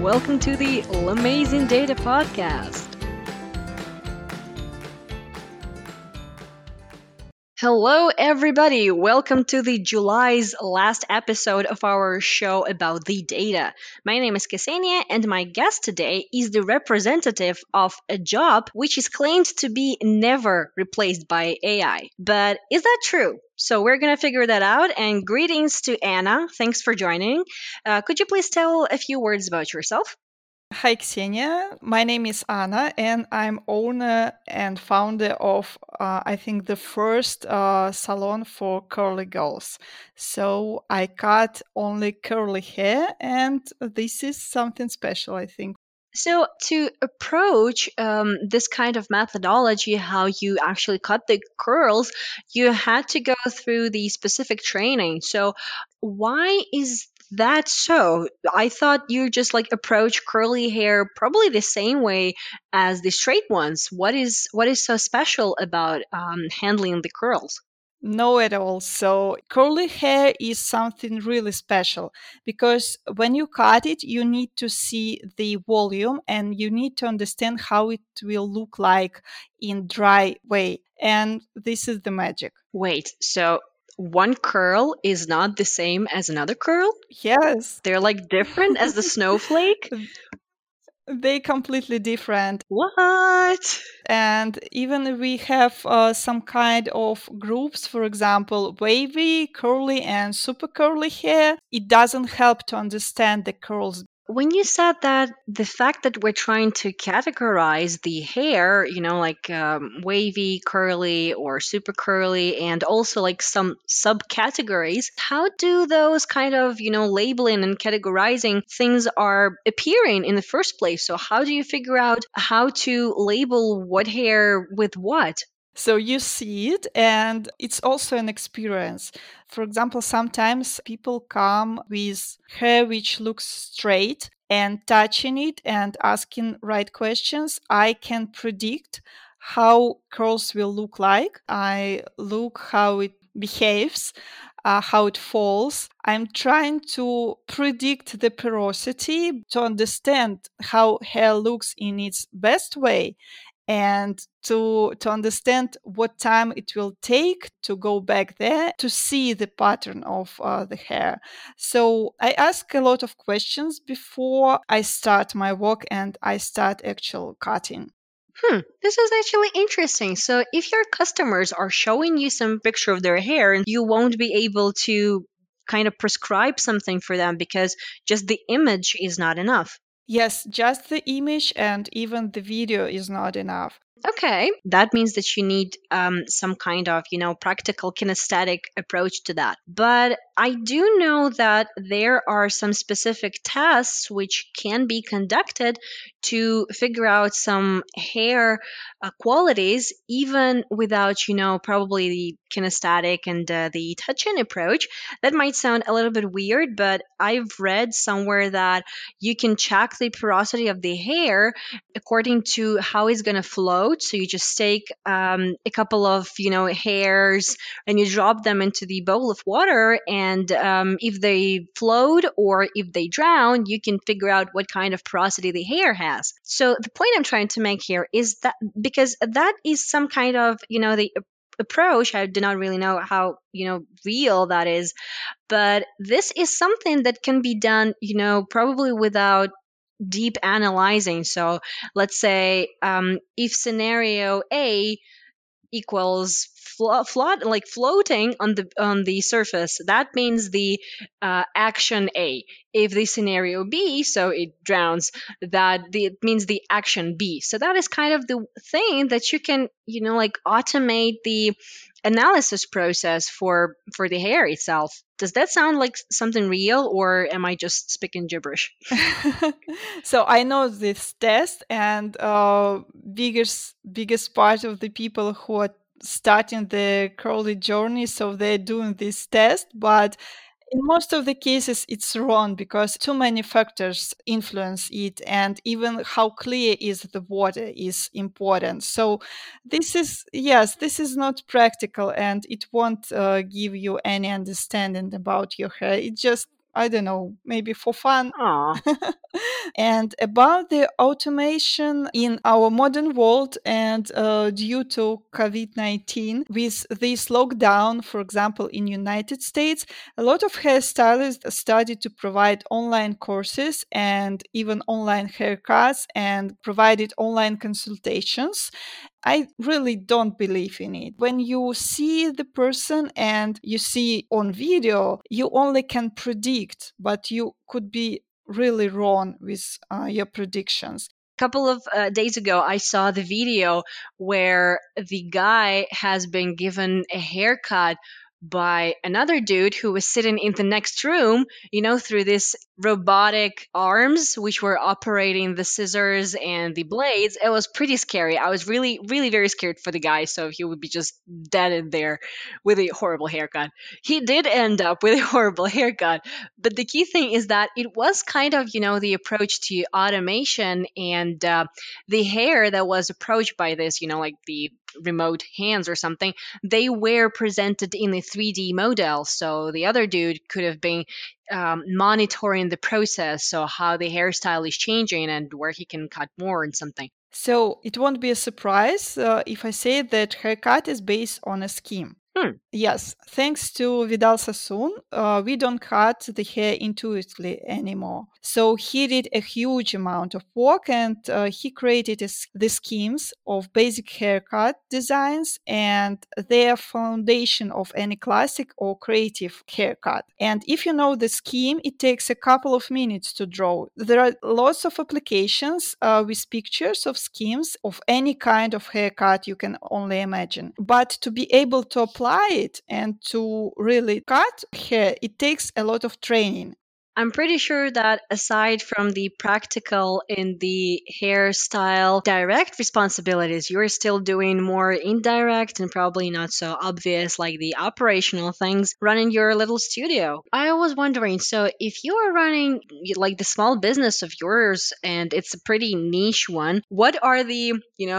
welcome to the Amazing Data Podcast. Hello, everybody. Welcome to the July's last episode of our show about the data. My name is Ksenia, and my guest today is the representative of a job which is claimed to be never replaced by AI. But is that true? So we're going to figure that out. And greetings to Anna. Thanks for joining. Could you please tell a few words about yourself? Hi, Ksenia. My name is Anna, and I'm owner and founder of, I think, the first salon for curly girls. So I cut only curly hair, and this is something special, I think. So, to approach this kind of methodology, how you actually cut the curls, you had to go through the specific training. So, why is that so? I thought you just like approach curly hair probably the same way as the straight ones. What is so special about handling the curls? No, at all. So, curly hair is something really special because when you cut it, you need to see the volume and you need to understand how it will look like in dry way. And this is the magic. Wait, so one curl is not the same as another curl? Yes. They're like different as the snowflake? They completely different. What? And even we have some kind of groups, for example, wavy, curly, and super curly hair. It doesn't help to understand the curls. When you said that, the fact that we're trying to categorize the hair, like wavy, curly, or super curly, and also like some subcategories, how do those kind of, labeling and categorizing things are appearing in the first place? So, how do you figure out how to label what hair with what? So you see it, and it's also an experience. For example, sometimes people come with hair which looks straight, and touching it and asking right questions, I can predict how curls will look like. I look how it behaves, how it falls. I'm trying to predict the porosity to understand how hair looks in its best way and to understand what time it will take to go back there to see the pattern of the hair. So I ask a lot of questions before I start my work and I start actual cutting. This is actually interesting. So, if your customers are showing you some picture of their hair, and you won't be able to kind of prescribe something for them because just the image is not enough. Yes, just the image and even the video is not enough. Okay, that means that you need some kind of, practical kinesthetic approach to that. But I do know that there are some specific tests which can be conducted to figure out some hair qualities, even without, probably the kinesthetic and the touch-in approach. That might sound a little bit weird, but I've read somewhere that you can check the porosity of the hair according to how it's going to float. So you just take a couple of hairs and you drop them into the bowl of water, and if they float or if they drown, you can figure out what kind of porosity the hair has. So the point I'm trying to make here is that because that is some kind of the approach. I do not really know how real that is, but this is something that can be done probably without deep analyzing. So let's say if scenario A equals floating on the surface, that means the action A. If the scenario B, so it drowns, it means the action B. So that is kind of the thing that you can like automate the analysis process for the hair itself. Does that sound like something real, or am I just speaking gibberish? So I know this test, and biggest part of the people who are starting the curly journey, so they're doing this test, but in most of the cases, it's wrong because too many factors influence it, and even how clear is the water is important. So, this is not practical, and it won't give you any understanding about your hair. It just I don't know, maybe for fun. Aw. And about the automation in our modern world, and due to COVID-19, with this lockdown, for example, in United States, a lot of hairstylists started to provide online courses and even online haircuts and provided online consultations. I really don't believe in it. When you see the person and you see on video, you only can predict, but you could be really wrong with your predictions. Couple of days ago, I saw the video where the guy has been given a haircut by another dude who was sitting in the next room, through this robotic arms which were operating the scissors and the blades. It was pretty scary. I was really, really very scared for the guy, so he would be just dead in there with a horrible haircut. He did end up with a horrible haircut, but the key thing is that it was kind of, the approach to automation and the hair that was approached by this, like the remote hands or something, they were presented in a 3D model. So the other dude could have been monitoring the process, so how the hairstyle is changing and where he can cut more and something. So it won't be a surprise if I say that haircut is based on a scheme. Yes, thanks to Vidal Sassoon, we don't cut the hair intuitively anymore. So he did a huge amount of work, and he created the schemes of basic haircut designs and their foundation of any classic or creative haircut. And if you know the scheme, it takes a couple of minutes to draw. There are lots of applications with pictures of schemes of any kind of haircut you can only imagine. But to be able to apply it and to really cut hair, it takes a lot of training. I'm pretty sure that aside from the practical and the hairstyle direct responsibilities, you're still doing more indirect and probably not so obvious, like the operational things, running your little studio. I was wondering, so if you are running like the small business of yours and it's a pretty niche one, what are the,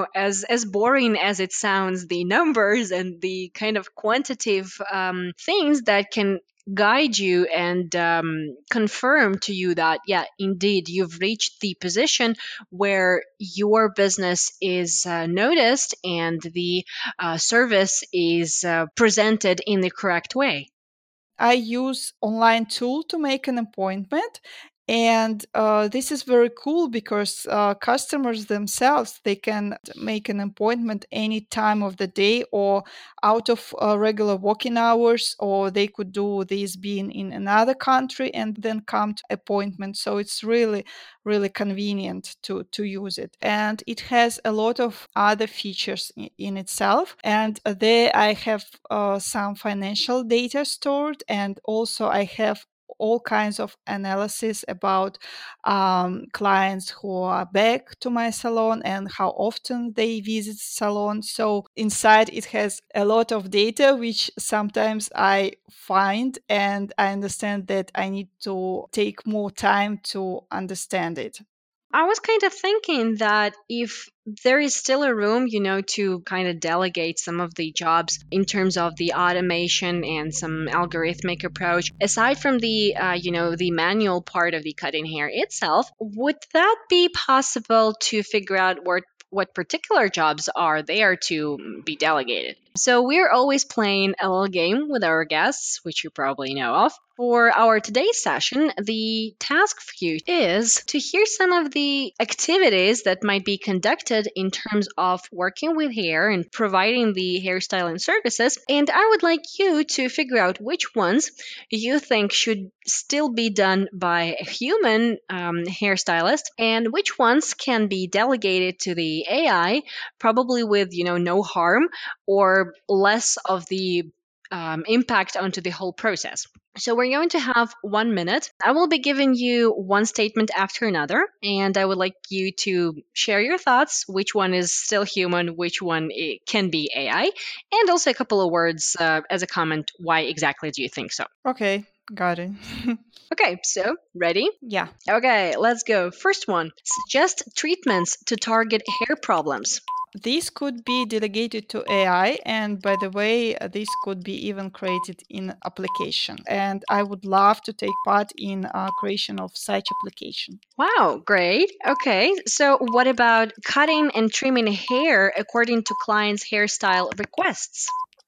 as boring as it sounds, the numbers and the kind of quantitative things that can guide you and confirm to you that, yeah, indeed, you've reached the position where your business is noticed and the service is presented in the correct way? I use online tool to make an appointment. And this is very cool because customers themselves, they can make an appointment any time of the day or out of regular working hours, or they could do this being in another country and then come to appointment. So it's really, really convenient to use it. And it has a lot of other features in itself. And there I have some financial data stored, and also I have all kinds of analysis about clients who are back to my salon and how often they visit salon. So inside it has a lot of data, which sometimes I find and I understand that I need to take more time to understand it. I was kind of thinking that if there is still a room, to kind of delegate some of the jobs in terms of the automation and some algorithmic approach, aside from the, the manual part of the cutting hair itself, would that be possible to figure out what particular jobs are there to be delegated? So we're always playing a little game with our guests, which you probably know of. For our today's session, the task for you is to hear some of the activities that might be conducted in terms of working with hair and providing the hairstyling services. And I would like you to figure out which ones you think should still be done by a human hairstylist and which ones can be delegated to the AI, probably with, no harm or less of the impact onto the whole process. So we're going to have 1 minute. I will be giving you one statement after another, and I would like you to share your thoughts, which one is still human, which one can be AI, and also a couple of words as a comment, why exactly do you think so? Okay, Got it. Okay, so ready? Yeah. Okay, let's go. First one, suggest treatments to target hair problems. This could be delegated to AI, and by the way, this could be even created in application. And I would love to take part in creation of such application. Wow, great. Okay, so what about cutting and trimming hair according to clients' hairstyle requests?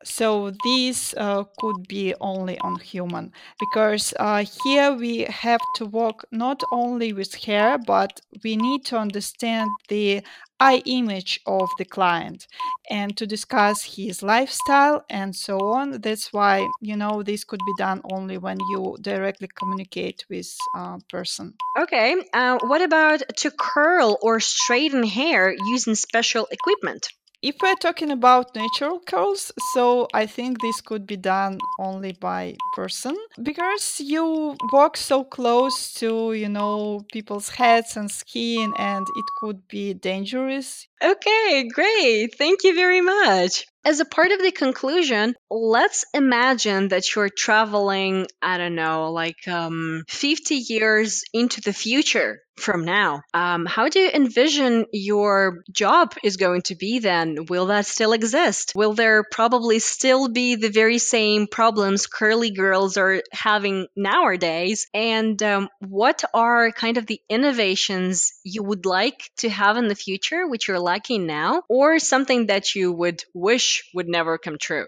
So this could be only on human because here we have to work not only with hair, but we need to understand the eye image of the client and to discuss his lifestyle and so on. That's why, this could be done only when you directly communicate with a person. Okay, what about to curl or straighten hair using special equipment? If we're talking about natural curls, so I think this could be done only by person because you walk so close to, people's heads and skin and it could be dangerous. Okay, great. Thank you very much. As a part of the conclusion, let's imagine that you're traveling, I don't know, like 50 years into the future from now. How do you envision your job is going to be then? Will that still exist? Will there probably still be the very same problems curly girls are having nowadays? And what are kind of the innovations you would like to have in the future, which you're lacking now, or something that you would wish would never come true?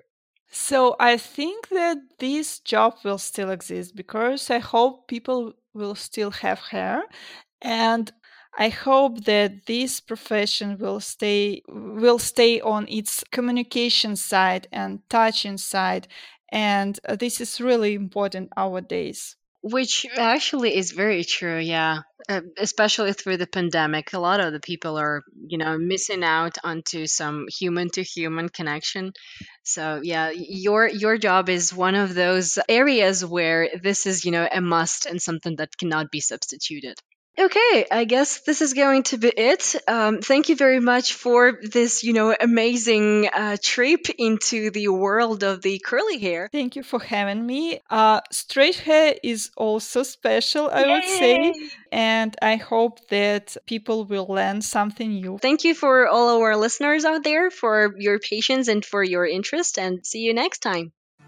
So I think that this job will still exist because I hope people will still have hair and I hope that this profession will stay on its communication side and touching side and this is really important nowadays. Which actually is very true, yeah. Especially through the pandemic, a lot of the people are, missing out onto some human to human connection. So yeah, your job is one of those areas where this is, a must and something that cannot be substituted. Okay, I guess this is going to be it. Thank you very much for this, amazing trip into the world of the curly hair. Thank you for having me. Straight hair is also special, I would say, Yay! and I hope that people will learn something new. Thank you for all our listeners out there for your patience and for your interest, and see you next time.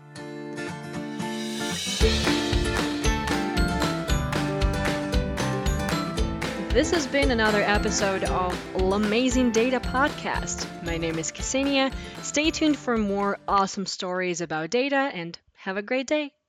This has been another episode of Amazing Data Podcast. My name is Ksenia. Stay tuned for more awesome stories about data and have a great day.